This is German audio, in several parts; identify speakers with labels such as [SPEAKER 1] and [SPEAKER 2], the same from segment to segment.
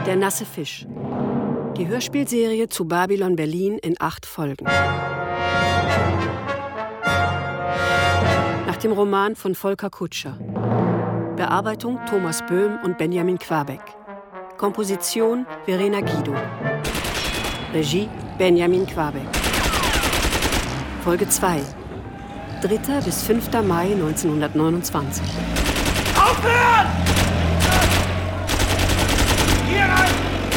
[SPEAKER 1] Der nasse Fisch. Die Hörspielserie zu Babylon Berlin in 8 Folgen. Nach dem Roman von Volker Kutscher. Bearbeitung Thomas Böhm und Benjamin Quabeck. Komposition Verena Guido. Regie Benjamin Quabeck. Folge 2. 3. bis 5. Mai 1929.
[SPEAKER 2] Aufhören! Hier rein!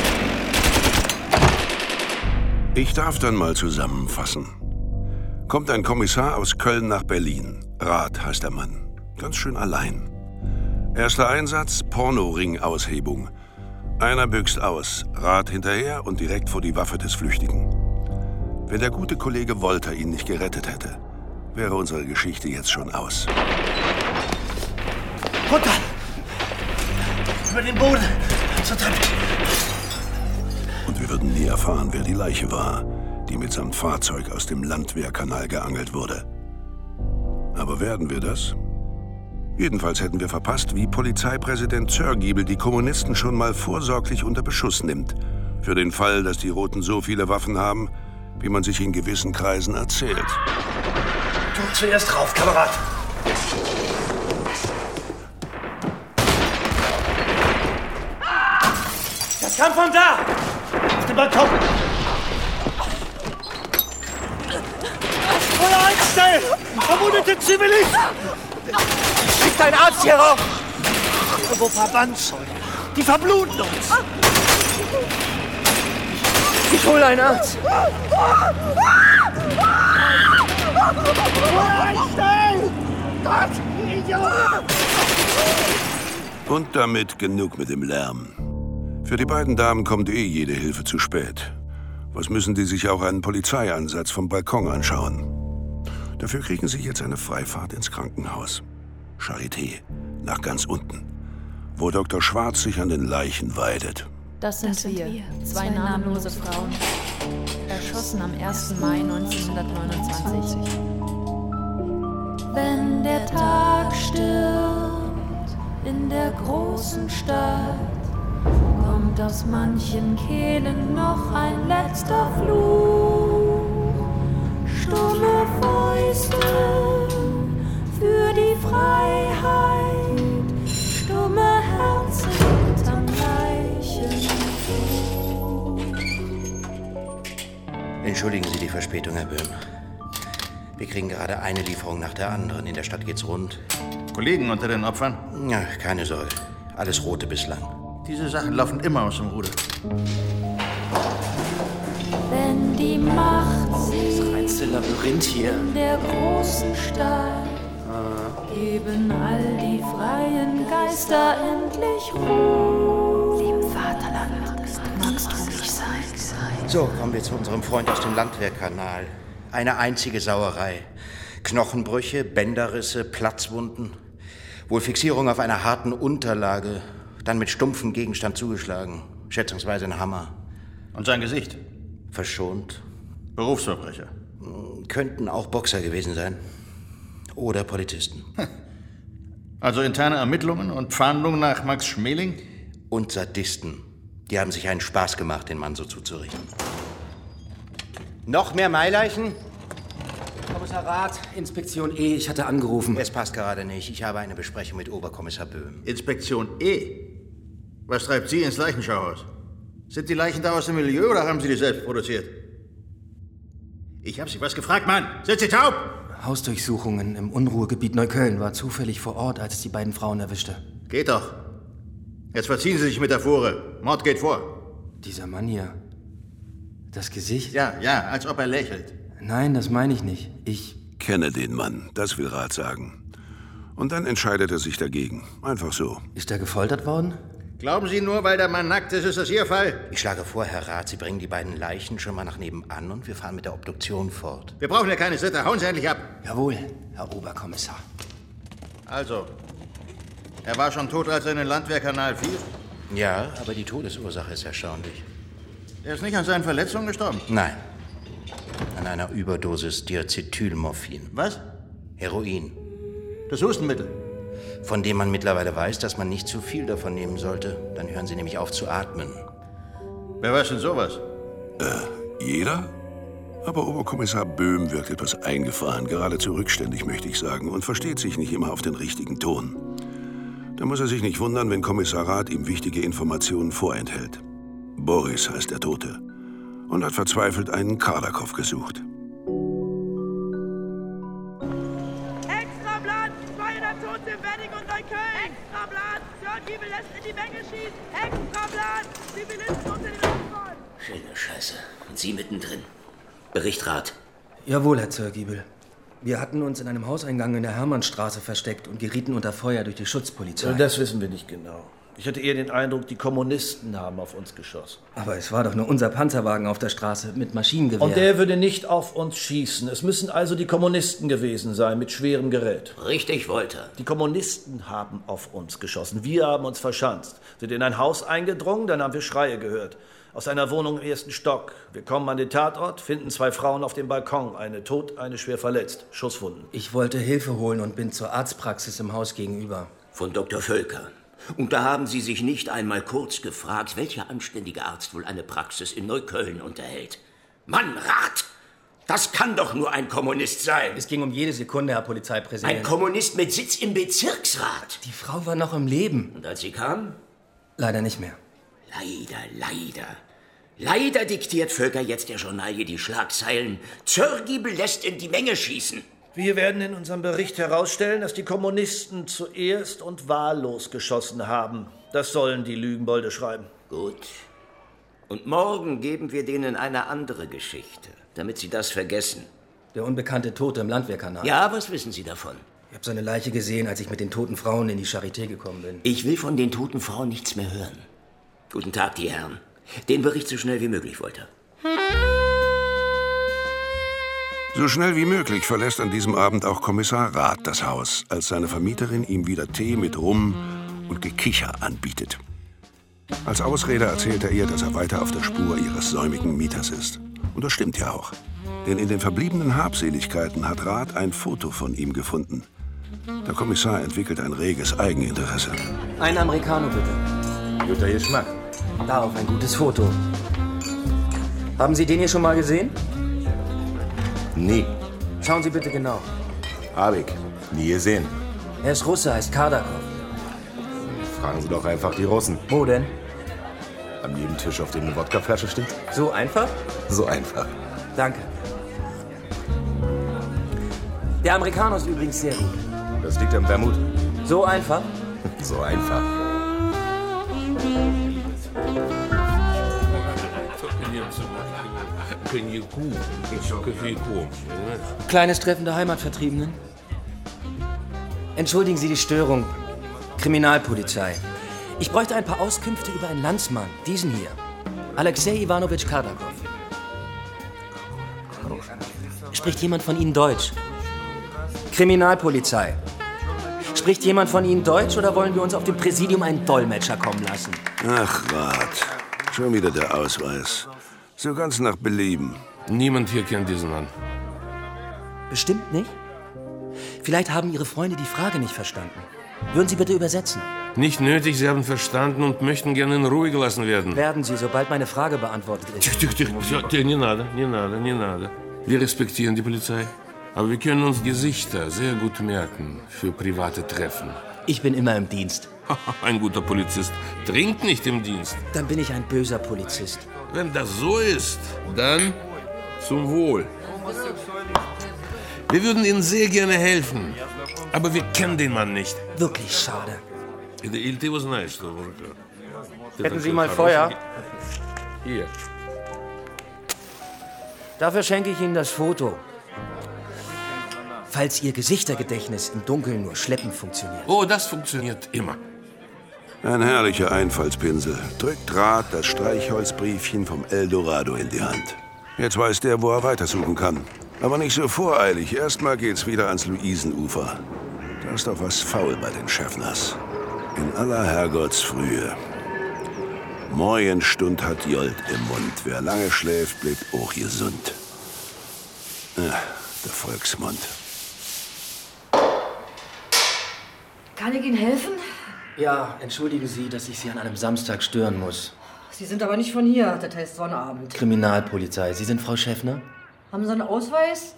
[SPEAKER 3] Ich darf dann mal zusammenfassen. Kommt ein Kommissar aus Köln nach Berlin. Rath heißt der Mann. Ganz schön allein. Erster Einsatz, Pornoring-Aushebung. Einer büxt aus, Rath hinterher und direkt vor die Waffe des Flüchtigen. Wenn der gute Kollege Wolter ihn nicht gerettet hätte, wäre unsere Geschichte jetzt schon aus.
[SPEAKER 2] Runter! Über den Boden! Zur Treppe!
[SPEAKER 3] Und wir würden nie erfahren, wer die Leiche war, die mitsamt Fahrzeug aus dem Landwehrkanal geangelt wurde. Aber werden wir das? Jedenfalls hätten wir verpasst, wie Polizeipräsident Zörgiebel die Kommunisten schon mal vorsorglich unter Beschuss nimmt. Für den Fall, dass die Roten so viele Waffen haben, wie man sich in gewissen Kreisen erzählt.
[SPEAKER 2] Du zuerst drauf, Kamerad! Das kam von da! Auf dem Balkon! Feuer einstellen! Verwundete Zivilisten! Schickt ein Arzt hier rauf! Irgendwo Verbandszeugen. Die verbluten uns! Ich hole einen Arzt! Einstellen! Gott, Idiot!
[SPEAKER 3] Und damit genug mit dem Lärm. Für die beiden Damen kommt jede Hilfe zu spät. Was müssen die sich auch einen Polizeieinsatz vom Balkon anschauen? Dafür kriegen sie jetzt eine Freifahrt ins Krankenhaus. Charité, nach ganz unten, wo Dr. Schwarz sich an den Leichen weidet.
[SPEAKER 4] Das sind wir, 2 namenlose Frauen, erschossen am 1. Mai 1929. Wenn der Tag stirbt in der großen Stadt, kommt aus manchen Kehlen noch ein letzter Fluch. Stumme Fäuste für die Freiheit, stumme Herzen hinterm Leichentuch.
[SPEAKER 5] Entschuldigen Sie die Verspätung, Herr Böhm. Wir kriegen gerade eine Lieferung nach der anderen. In der Stadt geht's rund.
[SPEAKER 6] Kollegen unter den Opfern?
[SPEAKER 5] Ja, keine Sorge. Alles Rote bislang.
[SPEAKER 6] Diese Sachen laufen immer aus dem Ruder.
[SPEAKER 4] Wenn die Macht
[SPEAKER 2] Das reinste Labyrinth hier.
[SPEAKER 4] in der großen Stadt geben all die freien Geister endlich Ruhe. Dem Vaterland magst du nicht sein.
[SPEAKER 5] So, kommen wir zu unserem Freund aus dem Landwehrkanal. Eine einzige Sauerei. Knochenbrüche, Bänderrisse, Platzwunden. Wohl Fixierung auf einer harten Unterlage. Dann mit stumpfem Gegenstand zugeschlagen. Schätzungsweise ein Hammer.
[SPEAKER 6] Und sein Gesicht?
[SPEAKER 5] Verschont.
[SPEAKER 6] Berufsverbrecher.
[SPEAKER 5] Könnten auch Boxer gewesen sein. Oder Polizisten.
[SPEAKER 6] Also interne Ermittlungen und Fahndung nach Max Schmeling?
[SPEAKER 5] Und Sadisten. Die haben sich einen Spaß gemacht, den Mann so zuzurichten. Noch mehr Maileichen?
[SPEAKER 7] Kommissar Rath, Inspektion E. Ich hatte angerufen.
[SPEAKER 5] Es passt gerade nicht. Ich habe eine Besprechung mit Oberkommissar Böhm.
[SPEAKER 6] Inspektion E? Was treibt Sie ins Leichenschauhaus? Sind die Leichen da aus dem Milieu oder haben Sie die selbst produziert? Ich habe Sie was gefragt, Mann. Sind Sie taub?
[SPEAKER 7] Hausdurchsuchungen im Unruhegebiet Neukölln. War zufällig vor Ort, als es die beiden Frauen erwischte.
[SPEAKER 6] Geht doch. Jetzt verziehen Sie sich mit der Fuhre. Mord geht vor.
[SPEAKER 7] Dieser Mann hier. Das Gesicht?
[SPEAKER 6] Ja, als ob er lächelt.
[SPEAKER 7] Nein, das meine ich nicht. Ich
[SPEAKER 3] Kenne den Mann, das will Rath sagen. Und dann entscheidet er sich dagegen. Einfach so.
[SPEAKER 7] Ist er gefoltert worden?
[SPEAKER 6] Glauben Sie nur, weil der Mann nackt ist, ist das Ihr Fall?
[SPEAKER 5] Ich schlage vor, Herr Rath, Sie bringen die beiden Leichen schon mal nach nebenan und wir fahren mit der Obduktion fort.
[SPEAKER 6] Wir brauchen ja keine Sitte. Hauen Sie endlich ab.
[SPEAKER 7] Jawohl, Herr Oberkommissar.
[SPEAKER 6] Also, er war schon tot, als er in den Landwehrkanal fiel?
[SPEAKER 5] Ja, aber die Todesursache ist erstaunlich.
[SPEAKER 6] Er ist nicht an seinen Verletzungen gestorben?
[SPEAKER 5] Nein. An einer Überdosis Diacetylmorphin.
[SPEAKER 6] Was?
[SPEAKER 5] Heroin.
[SPEAKER 6] Das Hustenmittel.
[SPEAKER 5] Von dem man mittlerweile weiß, dass man nicht zu viel davon nehmen sollte. Dann hören Sie nämlich auf zu atmen.
[SPEAKER 6] Wer weiß denn sowas?
[SPEAKER 3] Jeder? Aber Oberkommissar Böhm wirkt etwas eingefahren, geradezu rückständig, möchte ich sagen, und versteht sich nicht immer auf den richtigen Ton. Da muss er sich nicht wundern, wenn Kommissar Rath ihm wichtige Informationen vorenthält. Boris heißt der Tote und hat verzweifelt einen Kardakov gesucht.
[SPEAKER 8] Extrablatt! 200 Tote in Wedding und Neukölln! Extrablatt! Sir Giebel lässt in die Menge schießen! Extrablatt! Zivilisten unter den Opfern!
[SPEAKER 9] Schöne Scheiße. Und Sie mittendrin. Bericht Rath.
[SPEAKER 7] Jawohl, Herr Zörgiebel. Wir hatten uns in einem Hauseingang in der Hermannstraße versteckt und gerieten unter Feuer durch die Schutzpolizei.
[SPEAKER 2] Das wissen wir nicht genau. Ich hatte eher den Eindruck, die Kommunisten haben auf uns geschossen.
[SPEAKER 7] Aber es war doch nur unser Panzerwagen auf der Straße mit Maschinengewehr.
[SPEAKER 2] Und der würde nicht auf uns schießen. Es müssen also die Kommunisten gewesen sein, mit schwerem Gerät.
[SPEAKER 9] Richtig, Wolter.
[SPEAKER 2] Die Kommunisten haben auf uns geschossen. Wir haben uns verschanzt. Sind in ein Haus eingedrungen, dann haben wir Schreie gehört. Aus einer Wohnung im 1. Stock. Wir kommen an den Tatort, finden 2 Frauen auf dem Balkon. Eine tot, eine schwer verletzt. Schusswunden.
[SPEAKER 7] Ich wollte Hilfe holen und bin zur Arztpraxis im Haus gegenüber.
[SPEAKER 9] Von Dr. Völker. Und da haben Sie sich nicht einmal kurz gefragt, welcher anständige Arzt wohl eine Praxis in Neukölln unterhält. Mann, Rath! Das kann doch nur ein Kommunist sein.
[SPEAKER 7] Es ging um jede Sekunde, Herr Polizeipräsident.
[SPEAKER 9] Ein Kommunist mit Sitz im Bezirksrat.
[SPEAKER 7] Die Frau war noch im Leben.
[SPEAKER 9] Und als sie kam?
[SPEAKER 7] Leider nicht mehr.
[SPEAKER 9] Leider diktiert Völker jetzt der Journalie die Schlagzeilen. Zörgiebel lässt in die Menge schießen.
[SPEAKER 2] Wir werden in unserem Bericht herausstellen, dass die Kommunisten zuerst und wahllos geschossen haben. Das sollen die Lügenbolde schreiben.
[SPEAKER 9] Gut. Und morgen geben wir denen eine andere Geschichte, damit sie das vergessen.
[SPEAKER 7] Der unbekannte Tote im Landwehrkanal.
[SPEAKER 9] Ja, was wissen Sie davon?
[SPEAKER 7] Ich habe seine Leiche gesehen, als ich mit den toten Frauen in die Charité gekommen bin.
[SPEAKER 9] Ich will von den toten Frauen nichts mehr hören. Guten Tag, die Herren. Den Bericht so schnell wie möglich, Wolter.
[SPEAKER 3] So schnell wie möglich verlässt an diesem Abend auch Kommissar Rath das Haus, als seine Vermieterin ihm wieder Tee mit Rum und Gekicher anbietet. Als Ausrede erzählt er ihr, dass er weiter auf der Spur ihres säumigen Mieters ist. Und das stimmt ja auch. Denn in den verbliebenen Habseligkeiten hat Rath ein Foto von ihm gefunden. Der Kommissar entwickelt ein reges Eigeninteresse.
[SPEAKER 7] Ein Americano, bitte.
[SPEAKER 6] Guter Geschmack.
[SPEAKER 7] Darauf ein gutes Foto. Haben Sie den hier schon mal gesehen?
[SPEAKER 6] Nie.
[SPEAKER 7] Schauen Sie bitte genau.
[SPEAKER 6] Hab ich. Nie gesehen.
[SPEAKER 7] Er ist Russe, heißt Kardakov.
[SPEAKER 6] Fragen Sie doch einfach die Russen.
[SPEAKER 7] Wo denn?
[SPEAKER 6] An jedem Tisch, auf dem eine Wodkaflasche steht.
[SPEAKER 7] So einfach?
[SPEAKER 6] So einfach.
[SPEAKER 7] Danke. Der Americano ist übrigens sehr gut.
[SPEAKER 6] Das liegt am Wermut.
[SPEAKER 7] So einfach?
[SPEAKER 6] So einfach.
[SPEAKER 7] Kleines Treffen der Heimatvertriebenen. Entschuldigen Sie die Störung. Kriminalpolizei. Ich bräuchte ein paar Auskünfte über einen Landsmann. Diesen hier. Alexei Iwanowitsch Kardakov. Spricht jemand von Ihnen Deutsch? Kriminalpolizei. Spricht jemand von Ihnen Deutsch oder wollen wir uns auf dem Präsidium einen Dolmetscher kommen lassen?
[SPEAKER 3] Ach, Rath. Schon wieder der Ausweis. So ganz nach Belieben.
[SPEAKER 10] Niemand hier kennt diesen Mann.
[SPEAKER 7] Bestimmt nicht? Vielleicht haben Ihre Freunde die Frage nicht verstanden. Würden Sie bitte übersetzen?
[SPEAKER 10] Nicht nötig, Sie haben verstanden und möchten gerne in Ruhe gelassen werden.
[SPEAKER 7] Werden Sie, sobald meine Frage beantwortet ist.
[SPEAKER 10] Не надо. Wir respektieren die Polizei. Aber wir können uns Gesichter sehr gut merken für private Treffen.
[SPEAKER 7] Ich bin immer im Dienst.
[SPEAKER 10] Ein guter Polizist trinkt nicht im Dienst.
[SPEAKER 7] Dann bin ich ein böser Polizist.
[SPEAKER 10] Wenn das so ist, dann zum Wohl. Wir würden Ihnen sehr gerne helfen, aber wir kennen den Mann nicht.
[SPEAKER 7] Wirklich schade.
[SPEAKER 10] Hätten
[SPEAKER 7] Sie mal Feuer?
[SPEAKER 10] Hier.
[SPEAKER 7] Dafür schenke ich Ihnen das Foto. Falls Ihr Gesichtergedächtnis im Dunkeln nur schleppend funktioniert.
[SPEAKER 10] Oh, das funktioniert immer.
[SPEAKER 3] Ein herrlicher Einfallspinsel. Drückt Rath das Streichholzbriefchen vom Eldorado in die Hand. Jetzt weiß der, wo er weitersuchen kann. Aber nicht so voreilig. Erstmal geht's wieder ans Luisenufer. Da ist doch was faul bei den Schäffners. In aller Herrgottsfrühe. Morgenstund hat Jolt im Mund. Wer lange schläft, bleibt auch gesund. Der Volksmund.
[SPEAKER 11] Kann ich Ihnen helfen?
[SPEAKER 7] Ja, entschuldigen Sie, dass ich Sie an einem Samstag stören muss.
[SPEAKER 11] Sie sind aber nicht von hier, das heißt Sonnabend.
[SPEAKER 7] Kriminalpolizei. Sie sind Frau Schäffner?
[SPEAKER 11] Haben Sie einen Ausweis?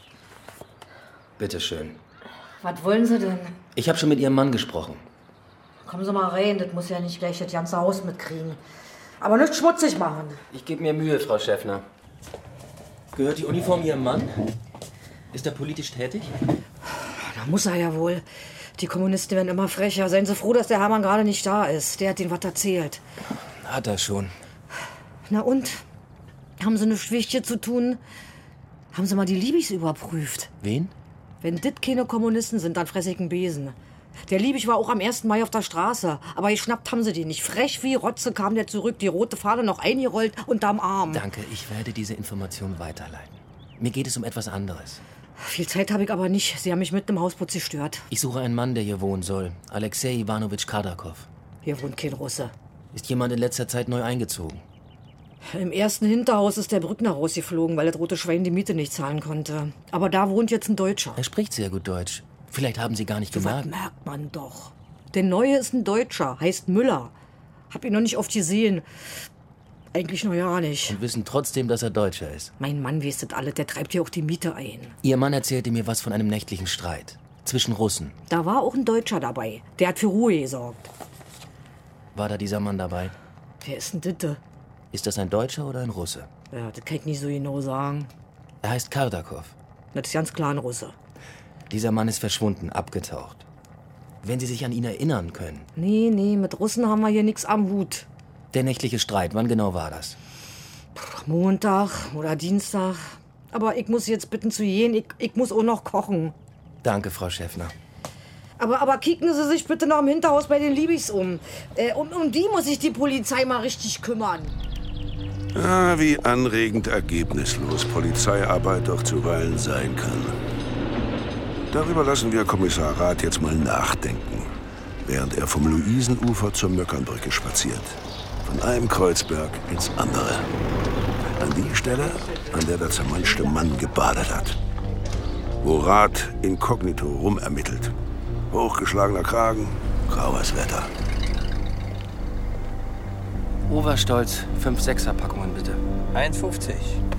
[SPEAKER 7] Bitte schön.
[SPEAKER 11] Was wollen Sie denn?
[SPEAKER 7] Ich habe schon mit Ihrem Mann gesprochen.
[SPEAKER 11] Kommen Sie mal rein, das muss ja nicht gleich das ganze Haus mitkriegen. Aber nicht schmutzig machen.
[SPEAKER 7] Ich gebe mir Mühe, Frau Schäffner. Gehört die Uniform Ihrem Mann? Ist er politisch tätig?
[SPEAKER 11] Da muss er ja wohl. Die Kommunisten werden immer frecher. Seien Sie froh, dass der Hermann gerade nicht da ist. Der hat Ihnen was erzählt.
[SPEAKER 7] Hat er schon.
[SPEAKER 11] Na und? Haben Sie nichts Wichtiges zu tun? Haben Sie mal die Liebis überprüft?
[SPEAKER 7] Wen?
[SPEAKER 11] Wenn dit keine Kommunisten sind, dann fress ich einen Besen. Der Liebig war auch am 1. Mai auf der Straße. Aber geschnappt haben sie den nicht. Frech wie Rotze kam der zurück, die rote Fahne noch eingerollt unterm Arm.
[SPEAKER 7] Danke, ich werde diese Information weiterleiten. Mir geht es um etwas anderes.
[SPEAKER 11] Viel Zeit habe ich aber nicht. Sie haben mich mitten im Hausputz gestört.
[SPEAKER 7] Ich suche einen Mann, der hier wohnen soll. Alexei Iwanowitsch Kardakov.
[SPEAKER 11] Hier wohnt kein Russe.
[SPEAKER 7] Ist jemand in letzter Zeit neu eingezogen?
[SPEAKER 11] Im ersten Hinterhaus ist der Brückner rausgeflogen, weil das rote Schwein die Miete nicht zahlen konnte. Aber da wohnt jetzt ein Deutscher.
[SPEAKER 7] Er spricht sehr gut Deutsch. Vielleicht haben Sie gar nicht gemerkt.
[SPEAKER 11] Das merkt man doch. Der Neue ist ein Deutscher, heißt Müller. Hab ihn noch nicht oft gesehen. Eigentlich noch ja nicht.
[SPEAKER 7] Und wissen trotzdem, dass er Deutscher ist.
[SPEAKER 11] Mein Mann weiß das alles, der treibt hier auch die Miete ein.
[SPEAKER 7] Ihr Mann erzählte mir was von einem nächtlichen Streit. Zwischen Russen.
[SPEAKER 11] Da war auch ein Deutscher dabei. Der hat für Ruhe gesorgt.
[SPEAKER 7] War da dieser Mann dabei?
[SPEAKER 11] Wer ist denn Ditte?
[SPEAKER 7] Ist das ein Deutscher oder ein Russe?
[SPEAKER 11] Ja, das kann ich nicht so genau sagen.
[SPEAKER 7] Er heißt Kardakov.
[SPEAKER 11] Das ist ganz klar ein Russe.
[SPEAKER 7] Dieser Mann ist verschwunden, abgetaucht. Wenn Sie sich an ihn erinnern können.
[SPEAKER 11] Nee, mit Russen haben wir hier nichts am Hut.
[SPEAKER 7] Der nächtliche Streit, wann genau war das?
[SPEAKER 11] Montag oder Dienstag. Aber ich muss jetzt bitten zu gehen, ich muss auch noch kochen.
[SPEAKER 7] Danke, Frau Schäffner.
[SPEAKER 11] Aber kicken Sie sich bitte noch im Hinterhaus bei den Liebis um. Um die muss sich die Polizei mal richtig kümmern.
[SPEAKER 3] Ah, wie anregend ergebnislos Polizeiarbeit doch zuweilen sein kann. Darüber lassen wir Kommissar Rath jetzt mal nachdenken, während er vom Luisenufer zur Möckernbrücke spaziert. Von einem Kreuzberg ins andere. An die Stelle, an der der zermanschte Mann gebadet hat. Wo Rath inkognito rumermittelt. Hochgeschlagener Kragen, graues Wetter.
[SPEAKER 7] Oberstolz, 5 6er-Packungen bitte.
[SPEAKER 12] 1,50.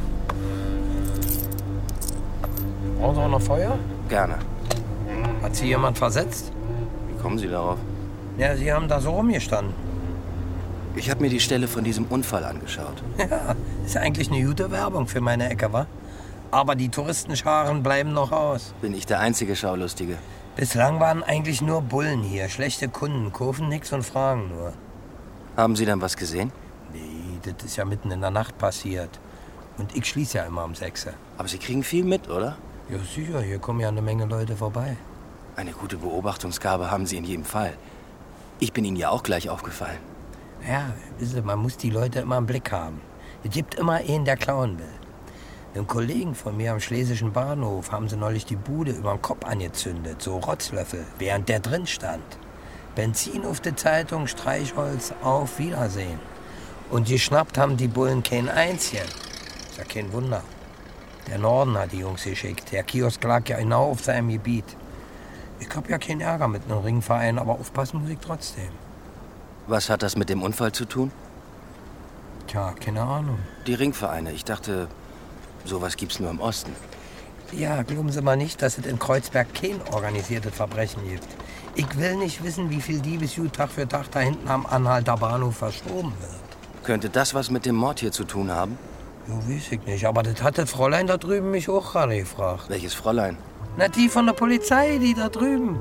[SPEAKER 12] Brauchen Sie auch noch Feuer?
[SPEAKER 7] Gerne.
[SPEAKER 12] Hat Sie jemand versetzt?
[SPEAKER 7] Wie kommen Sie darauf?
[SPEAKER 12] Ja, Sie haben da so rumgestanden.
[SPEAKER 7] Ich habe mir die Stelle von diesem Unfall angeschaut.
[SPEAKER 12] Ja, ist eigentlich eine gute Werbung für meine Ecke, wa? Aber die Touristenscharen bleiben noch aus.
[SPEAKER 7] Bin ich der einzige Schaulustige?
[SPEAKER 12] Bislang waren eigentlich nur Bullen hier, schlechte Kunden, kaufen nix und fragen nur.
[SPEAKER 7] Haben Sie dann was gesehen?
[SPEAKER 12] Nee, das ist ja mitten in der Nacht passiert. Und ich schließe ja immer um 6.
[SPEAKER 7] Aber Sie kriegen viel mit, oder?
[SPEAKER 12] Ja, sicher, hier kommen ja eine Menge Leute vorbei.
[SPEAKER 7] Eine gute Beobachtungsgabe haben Sie in jedem Fall. Ich bin Ihnen ja auch gleich aufgefallen.
[SPEAKER 12] Ja, wissen Sie, man muss die Leute immer im Blick haben. Es gibt immer einen, der klauen will. Einem Kollegen von mir am Schlesischen Bahnhof haben sie neulich die Bude über den Kopf angezündet, so Rotzlöffel, während der drin stand. Benzin auf die Zeitung, Streichholz, auf Wiedersehen. Und geschnappt haben die Bullen kein einzigen. Ist ja kein Wunder. Der Norden hat die Jungs geschickt. Der Kiosk lag ja genau auf seinem Gebiet. Ich hab ja keinen Ärger mit einem Ringverein, aber aufpassen muss ich trotzdem.
[SPEAKER 7] Was hat das mit dem Unfall zu tun?
[SPEAKER 12] Tja, keine Ahnung.
[SPEAKER 7] Die Ringvereine. Ich dachte, sowas gibt's nur im Osten.
[SPEAKER 12] Ja, glauben Sie mal nicht, dass es in Kreuzberg kein organisiertes Verbrechen gibt. Ich will nicht wissen, wie viel Diebesgut Tag für Tag da hinten am Anhalter Bahnhof verschoben wird.
[SPEAKER 7] Könnte das was mit dem Mord hier zu tun haben?
[SPEAKER 12] Ja, weiß ich nicht, aber das hat das Fräulein da drüben mich auch gerade gefragt.
[SPEAKER 7] Welches Fräulein?
[SPEAKER 12] Na, die von der Polizei, die da drüben.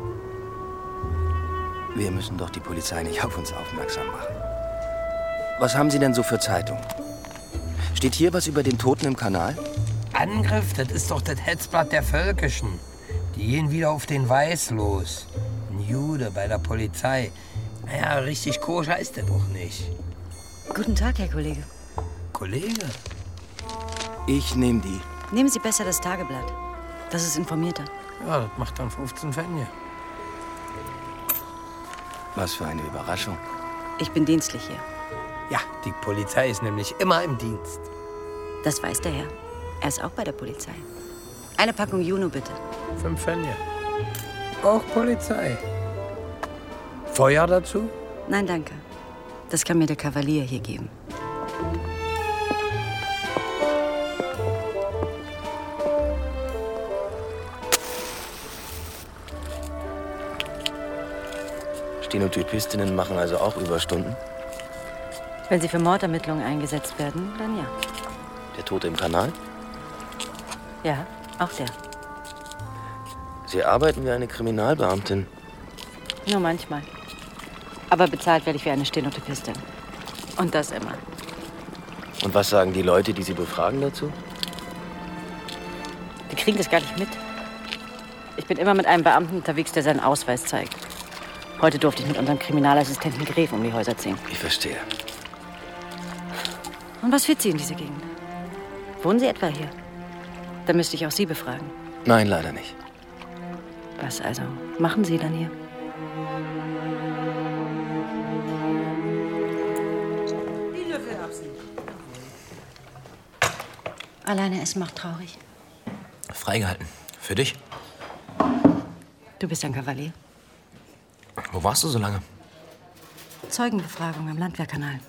[SPEAKER 7] Wir müssen doch die Polizei nicht auf uns aufmerksam machen. Was haben Sie denn so für Zeitungen? Steht hier was über den Toten im Kanal?
[SPEAKER 12] Angriff, das ist doch das Hetzblatt der Völkischen. Die gehen wieder auf den Weiß los. Ein Jude bei der Polizei. Naja, richtig koscher ist der doch nicht.
[SPEAKER 13] Guten Tag, Herr Kollege.
[SPEAKER 12] Kollege?
[SPEAKER 7] Ich nehme die.
[SPEAKER 13] Nehmen Sie besser das Tageblatt. Das ist informierter.
[SPEAKER 12] Ja, das macht dann 15 Pfennige.
[SPEAKER 7] Was für eine Überraschung.
[SPEAKER 13] Ich bin dienstlich hier.
[SPEAKER 12] Ja, die Polizei ist nämlich immer im Dienst.
[SPEAKER 13] Das weiß der Herr. Er ist auch bei der Polizei. Eine Packung Juno, bitte.
[SPEAKER 12] 5 Pfennige. Auch Polizei. Feuer dazu?
[SPEAKER 13] Nein, danke. Das kann mir der Kavalier hier geben.
[SPEAKER 7] Stenotypistinnen machen also auch Überstunden?
[SPEAKER 13] Wenn sie für Mordermittlungen eingesetzt werden, dann ja.
[SPEAKER 7] Der Tote im Kanal?
[SPEAKER 13] Ja, auch der.
[SPEAKER 7] Sie arbeiten wie eine Kriminalbeamtin.
[SPEAKER 13] Nur manchmal. Aber bezahlt werde ich wie eine Stenotypistin. Und das immer.
[SPEAKER 7] Und was sagen die Leute, die Sie befragen dazu?
[SPEAKER 13] Die kriegen das gar nicht mit. Ich bin immer mit einem Beamten unterwegs, der seinen Ausweis zeigt. Heute durfte ich mit unserem Kriminalassistenten Gref um die Häuser ziehen.
[SPEAKER 7] Ich verstehe.
[SPEAKER 13] Und was führt Sie in diese Gegend? Wohnen Sie etwa hier? Dann müsste ich auch Sie befragen.
[SPEAKER 7] Nein, leider nicht.
[SPEAKER 13] Was also machen Sie dann hier?
[SPEAKER 11] Die Löffelerbsen.
[SPEAKER 13] Alleine essen macht traurig.
[SPEAKER 7] Freigehalten. Für dich?
[SPEAKER 13] Du bist ein Kavalier.
[SPEAKER 7] Wo warst du so lange?
[SPEAKER 13] Zeugenbefragung am Landwehrkanal.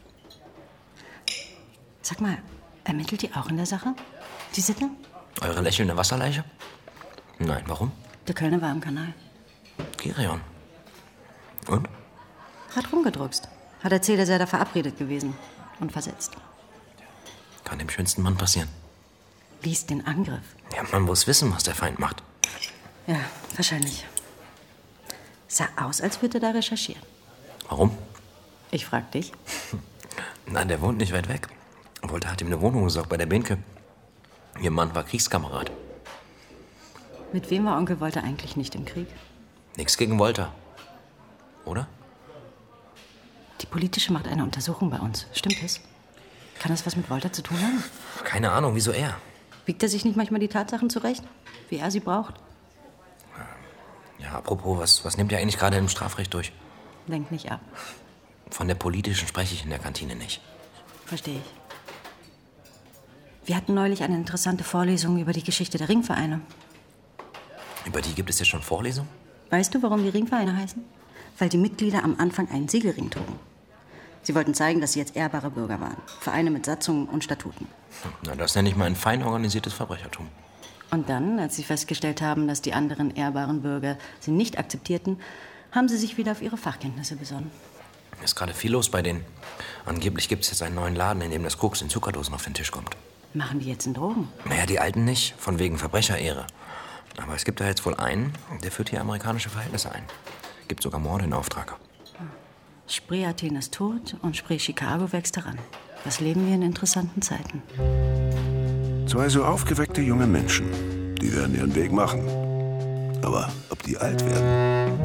[SPEAKER 13] Sag mal, ermittelt ihr auch in der Sache? Die Sitte?
[SPEAKER 7] Eure lächelnde Wasserleiche? Nein, warum?
[SPEAKER 13] Der Kölner war am Kanal.
[SPEAKER 7] Gerion. Und?
[SPEAKER 13] Hat rumgedruckst. Hat erzählt, er sei da verabredet gewesen. Und versetzt.
[SPEAKER 7] Kann dem schönsten Mann passieren.
[SPEAKER 13] Liest den Angriff.
[SPEAKER 7] Ja, man muss wissen, was der Feind macht.
[SPEAKER 13] Ja, wahrscheinlich. Sah aus, als würde er da recherchieren.
[SPEAKER 7] Warum?
[SPEAKER 13] Ich frag dich.
[SPEAKER 7] Nein, der wohnt nicht weit weg. Wolter hat ihm eine Wohnung gesorgt bei der Benke. Ihr Mann war Kriegskamerad.
[SPEAKER 13] Mit wem war Onkel Wolter eigentlich nicht im Krieg?
[SPEAKER 7] Nichts gegen Wolter. Oder?
[SPEAKER 13] Die politische macht eine Untersuchung bei uns. Stimmt es? Kann das was mit Wolter zu tun haben?
[SPEAKER 7] Keine Ahnung, wieso er?
[SPEAKER 13] Biegt er sich nicht manchmal die Tatsachen zurecht? Wie er sie braucht?
[SPEAKER 7] Ja, apropos, was nimmt ihr eigentlich gerade im Strafrecht durch?
[SPEAKER 13] Lenkt nicht ab.
[SPEAKER 7] Von der politischen spreche ich in der Kantine nicht.
[SPEAKER 13] Verstehe ich. Wir hatten neulich eine interessante Vorlesung über die Geschichte der Ringvereine.
[SPEAKER 7] Über die gibt es jetzt schon Vorlesungen?
[SPEAKER 13] Weißt du, warum die Ringvereine heißen? Weil die Mitglieder am Anfang einen Siegelring trugen. Sie wollten zeigen, dass sie jetzt ehrbare Bürger waren. Vereine mit Satzungen und Statuten.
[SPEAKER 7] Na, das nenne ich mal ein fein organisiertes Verbrechertum.
[SPEAKER 13] Und dann, als sie festgestellt haben, dass die anderen ehrbaren Bürger sie nicht akzeptierten, haben sie sich wieder auf ihre Fachkenntnisse besonnen.
[SPEAKER 7] Ist gerade viel los bei denen. Angeblich gibt es jetzt einen neuen Laden, in dem das Koks in Zuckerdosen auf den Tisch kommt.
[SPEAKER 13] Machen die jetzt einen Drogen?
[SPEAKER 7] Naja, die Alten nicht, von wegen Verbrecherehre. Aber es gibt da jetzt wohl einen, der führt hier amerikanische Verhältnisse ein. Gibt sogar Morde in Auftrag.
[SPEAKER 13] Spree Athen ist tot und Spree Chicago wächst heran. Was leben wir in interessanten Zeiten.
[SPEAKER 3] Zwei so aufgeweckte junge Menschen, die werden ihren Weg machen. Aber ob die alt werden?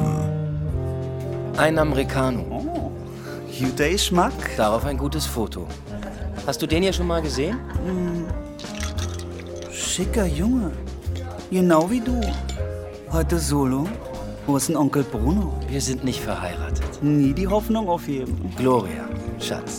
[SPEAKER 7] Ein Americano.
[SPEAKER 14] Oh, Judei-Schmack?
[SPEAKER 7] Darauf ein gutes Foto. Hast du den hier schon mal gesehen?
[SPEAKER 14] Schicker Junge. Genau wie du. Heute solo. Wo ist denn Onkel Bruno?
[SPEAKER 7] Wir sind nicht verheiratet.
[SPEAKER 14] Nie die Hoffnung aufheben.
[SPEAKER 7] Gloria, Schatz.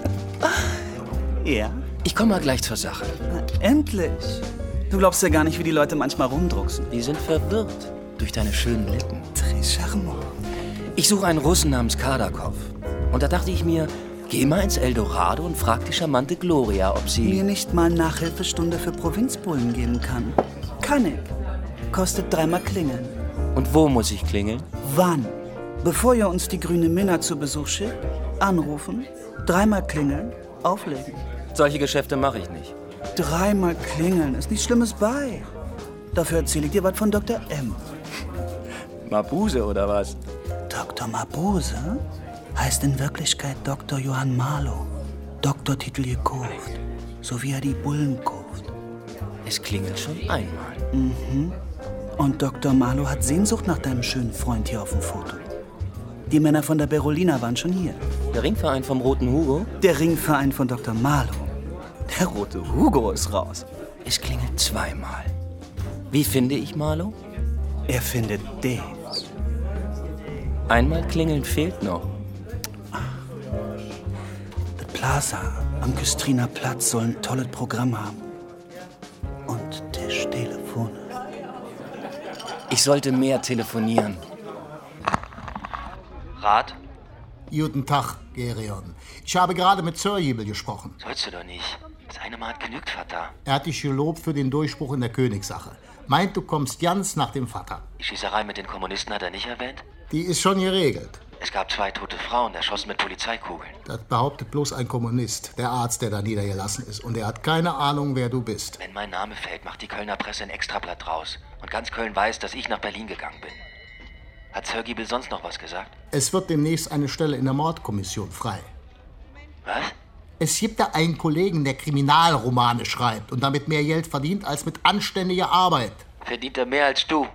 [SPEAKER 14] Ja?
[SPEAKER 7] Ich komme mal gleich zur Sache.
[SPEAKER 14] Na, endlich. Du glaubst ja gar nicht, wie die Leute manchmal rumdrucksen.
[SPEAKER 7] Die sind verwirrt durch deine schönen Lippen.
[SPEAKER 14] Très charmant.
[SPEAKER 7] Ich suche einen Russen namens Kardakov. Und da dachte ich mir, geh mal ins Eldorado und frag die charmante Gloria, ob sie...
[SPEAKER 14] Mir nicht mal Nachhilfestunde für Provinzbullen geben kann. Kann ich. Kostet 3 Mal klingeln.
[SPEAKER 7] Und wo muss ich klingeln?
[SPEAKER 14] Wann? Bevor ihr uns die grüne Minna zu Besuch schickt, anrufen, 3 Mal klingeln, auflegen.
[SPEAKER 7] Solche Geschäfte mache ich nicht.
[SPEAKER 14] 3 Mal klingeln, ist nichts Schlimmes bei. Dafür erzähle ich dir was von Dr. M.
[SPEAKER 7] Mabuse oder was?
[SPEAKER 14] Dr. Mabuse heißt in Wirklichkeit Dr. Johann Marlow. Doktortitel gekauft, so wie er die Bullen kauft.
[SPEAKER 7] Es klingelt schon einmal.
[SPEAKER 14] Mhm. Und Dr. Marlow hat Sehnsucht nach deinem schönen Freund hier auf dem Foto. Die Männer von der Berolina waren schon hier.
[SPEAKER 7] Der Ringverein vom Roten Hugo?
[SPEAKER 14] Der Ringverein von Dr. Marlow. Der Rote Hugo ist raus.
[SPEAKER 7] Es klingelt 2 Mal. Wie finde ich Marlow?
[SPEAKER 14] Er findet dich.
[SPEAKER 7] Einmal klingeln fehlt noch.
[SPEAKER 14] The Plaza am Küstriner Platz soll ein tolles Programm haben. Und Tischtelefone.
[SPEAKER 7] Ich sollte mehr telefonieren. Rat?
[SPEAKER 15] Guten Tag, Gerion. Ich habe gerade mit Zörjibel gesprochen.
[SPEAKER 7] Sollst du doch nicht. Das eine Mal hat genügt, Vater.
[SPEAKER 15] Er hat dich gelobt für den Durchbruch in der Königssache. Meint, du kommst ganz nach dem Vater.
[SPEAKER 7] Die Schießerei mit den Kommunisten hat er nicht erwähnt?
[SPEAKER 15] Die ist schon geregelt.
[SPEAKER 7] Es gab 2 tote Frauen, erschossen mit Polizeikugeln.
[SPEAKER 15] Das behauptet bloß ein Kommunist, der Arzt, der da niedergelassen ist. Und er hat keine Ahnung, wer du bist.
[SPEAKER 7] Wenn mein Name fällt, macht die Kölner Presse ein Extrablatt draus. Und ganz Köln weiß, dass ich nach Berlin gegangen bin. Hat Zörjibel sonst noch was gesagt?
[SPEAKER 15] Es wird demnächst eine Stelle in der Mordkommission frei.
[SPEAKER 7] Was?
[SPEAKER 15] Es gibt da einen Kollegen, der Kriminalromane schreibt und damit mehr Geld verdient als mit anständiger Arbeit.
[SPEAKER 7] Verdient er mehr als du?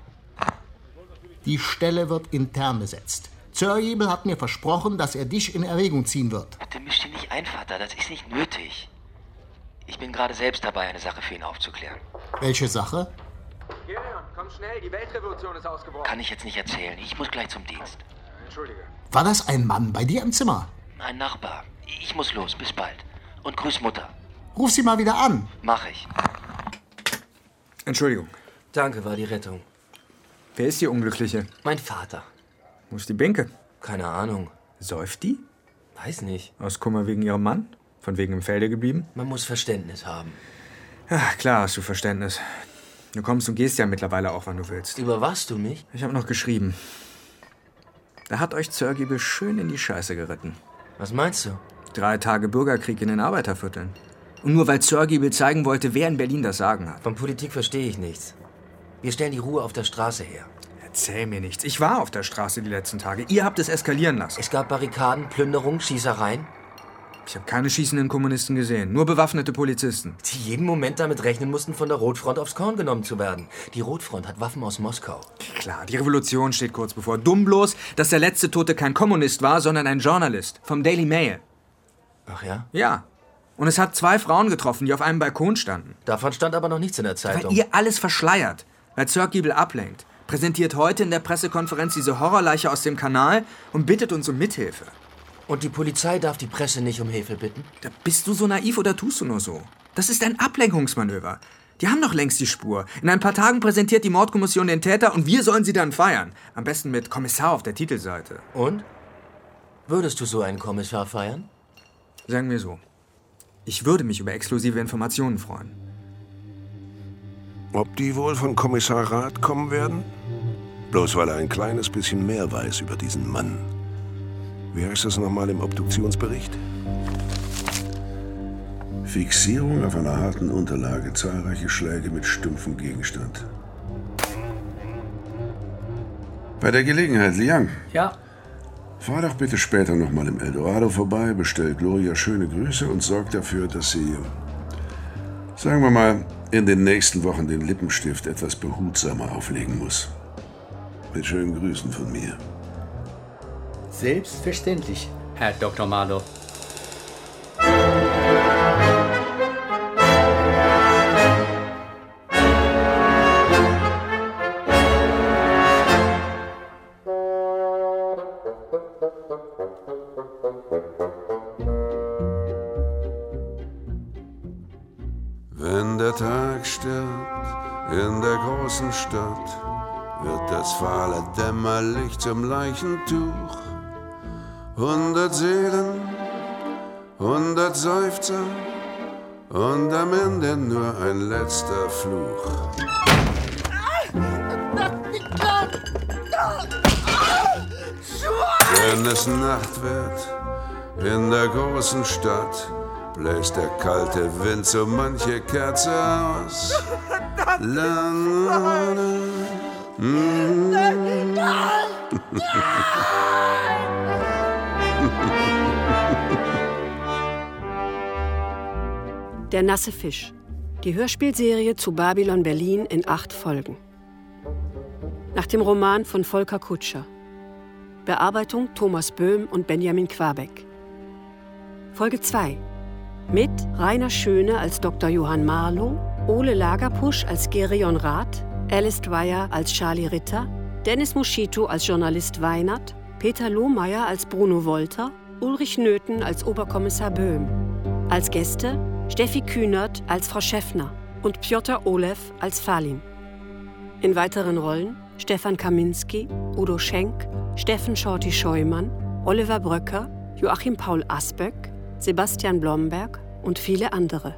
[SPEAKER 15] Die Stelle wird intern besetzt. Zörjibel hat mir versprochen, dass er dich in Erwägung ziehen wird.
[SPEAKER 7] Bitte misch dich nicht ein, Vater, das ist nicht nötig. Ich bin gerade selbst dabei, eine Sache für ihn aufzuklären.
[SPEAKER 15] Welche Sache?
[SPEAKER 16] Gerion, komm schnell, die Weltrevolution ist ausgebrochen.
[SPEAKER 7] Kann ich jetzt nicht erzählen, ich muss gleich zum Dienst.
[SPEAKER 16] Entschuldige.
[SPEAKER 15] War das ein Mann bei dir im Zimmer?
[SPEAKER 7] Ein Nachbar. Ich muss los, bis bald. Und grüß Mutter.
[SPEAKER 15] Ruf sie mal wieder an.
[SPEAKER 7] Mach ich.
[SPEAKER 17] Entschuldigung.
[SPEAKER 7] Danke, war die Rettung.
[SPEAKER 17] Wer ist die Unglückliche?
[SPEAKER 7] Mein Vater.
[SPEAKER 17] Wo ist die Binke?
[SPEAKER 7] Keine Ahnung.
[SPEAKER 17] Säuft die?
[SPEAKER 7] Weiß nicht.
[SPEAKER 17] Aus Kummer wegen ihrem Mann? Von wegen im Felde geblieben?
[SPEAKER 7] Man muss Verständnis haben.
[SPEAKER 17] Ja, klar hast du Verständnis. Du kommst und gehst ja mittlerweile auch, wann du willst.
[SPEAKER 7] Überwachst du mich?
[SPEAKER 17] Ich habe noch geschrieben. Da hat euch Zörjibel schön in die Scheiße geritten.
[SPEAKER 7] Was meinst du?
[SPEAKER 17] 3 Tage Bürgerkrieg in den Arbeitervierteln. Und nur weil Zörjibel zeigen wollte, wer in Berlin das Sagen hat.
[SPEAKER 7] Von Politik verstehe ich nichts. Wir stellen die Ruhe auf der Straße her.
[SPEAKER 17] Erzähl mir nichts. Ich war auf der Straße die letzten Tage. Ihr habt es eskalieren lassen.
[SPEAKER 7] Es gab Barrikaden, Plünderungen, Schießereien.
[SPEAKER 17] Ich habe keine schießenden Kommunisten gesehen. Nur bewaffnete Polizisten.
[SPEAKER 7] Die jeden Moment damit rechnen mussten, von der Rotfront aufs Korn genommen zu werden. Die Rotfront hat Waffen aus Moskau.
[SPEAKER 17] Klar, die Revolution steht kurz bevor. Dumm bloß, dass der letzte Tote kein Kommunist war, sondern ein Journalist. Vom Daily Mail.
[SPEAKER 7] Ach ja?
[SPEAKER 17] Ja. Und es hat 2 Frauen getroffen, die auf einem Balkon standen.
[SPEAKER 7] Davon stand aber noch nichts in der Zeitung.
[SPEAKER 17] Weil ihr alles verschleiert. Weil Zörjibel ablenkt. Präsentiert heute in der Pressekonferenz diese Horrorleiche aus dem Kanal und bittet uns um Mithilfe.
[SPEAKER 7] Und die Polizei darf die Presse nicht um Hilfe bitten?
[SPEAKER 17] Da bist du so naiv oder tust du nur so? Das ist ein Ablenkungsmanöver. Die haben doch längst die Spur. In ein paar Tagen präsentiert die Mordkommission den Täter und wir sollen sie dann feiern. Am besten mit Kommissar auf der Titelseite.
[SPEAKER 7] Und? Würdest du so einen Kommissar feiern?
[SPEAKER 17] Sagen wir so. Ich würde mich über exklusive Informationen freuen.
[SPEAKER 3] Ob die wohl von Kommissar Rath kommen werden? Bloß weil er ein kleines bisschen mehr weiß über diesen Mann. Wie heißt das nochmal im Obduktionsbericht? Fixierung auf einer harten Unterlage, zahlreiche Schläge mit stumpfem Gegenstand. Bei der Gelegenheit, Liang.
[SPEAKER 18] Ja?
[SPEAKER 3] Fahr doch bitte später nochmal im Eldorado vorbei, bestell Gloria schöne Grüße und sorg dafür, dass sie, sagen wir mal, in den nächsten Wochen den Lippenstift etwas behutsamer auflegen muss. Mit schönen Grüßen von mir.
[SPEAKER 18] Selbstverständlich, Herr Dr. Marlow.
[SPEAKER 3] Wenn der Tag stirbt in der großen Stadt, wird das fahle Dämmerlicht zum Leichentuch. 100 Seelen, 100 Seufzer und am Ende nur ein letzter Fluch. Wenn es Nacht wird in der großen Stadt, bläst der kalte Wind so manche Kerze aus. La, la, la.
[SPEAKER 1] Der nasse Fisch. Die Hörspielserie zu Babylon Berlin in 8 Folgen. Nach dem Roman von Volker Kutscher. Bearbeitung Thomas Böhm und Benjamin Quabeck. Folge 2. Mit Rainer Schöne als Dr. Johann Marlow, Ole Lagerpusch als Gerion Rath, Alice Dwyer als Charlie Ritter, Dennis Moschito als Journalist Weinert, Peter Lohmeier als Bruno Wolter, Ulrich Nöthen als Oberkommissar Böhm. Als Gäste Steffi Kühnert als Frau Schäffner und Piotr Olew als Falin. In weiteren Rollen Stefan Kaminski, Udo Schenk, Steffen Shorty Scheumann, Oliver Bröcker, Joachim Paul Asböck, Sebastian Blomberg und viele andere.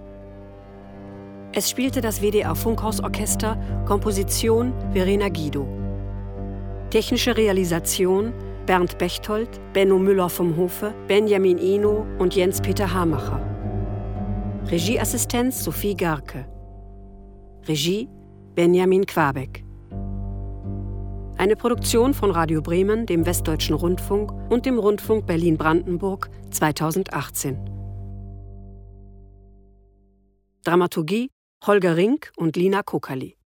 [SPEAKER 1] Es spielte das WDR Funkhausorchester, Komposition Verena Guido. Technische Realisation Bernd Bechtold, Benno Müller vom Hofe, Benjamin Ino und Jens-Peter Hamacher. Regieassistenz Sophie Garke. Regie Benjamin Quabeck. Eine Produktion von Radio Bremen, dem Westdeutschen Rundfunk und dem Rundfunk Berlin-Brandenburg 2018. Dramaturgie Holger Rink und Lina Kokali.